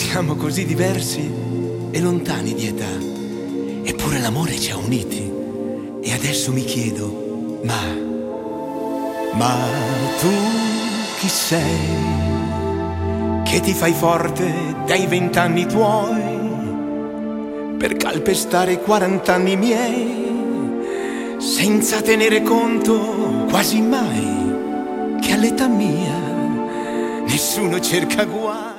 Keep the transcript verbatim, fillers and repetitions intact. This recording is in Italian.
Siamo così diversi e lontani di età, eppure l'amore ci ha uniti. E adesso mi chiedo, ma, ma tu chi sei? Che ti fai forte dai vent'anni tuoi per calpestare i quarant'anni miei, senza tenere conto quasi mai che all'età mia nessuno cerca guai.